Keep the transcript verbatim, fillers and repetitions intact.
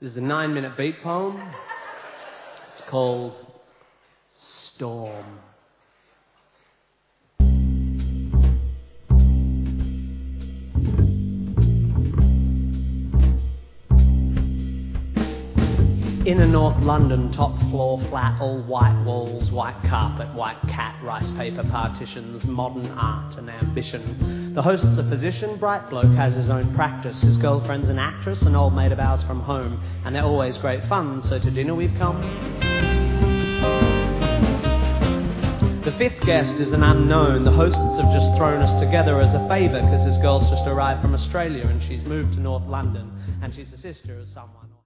This is a nine-minute beat poem. It's called Storm. Inner North London, top floor flat, all white walls, white carpet, white cat, rice paper partitions, modern art and ambition. The host's a physician, bright bloke, has his own practice. His girlfriend's an actress, an old mate of ours from home, and they're always great fun, so to dinner we've come. The fifth guest is an unknown. The hosts have just thrown us together as a favour because his girl's just arrived from Australia and she's moved to North London and she's the sister of someone.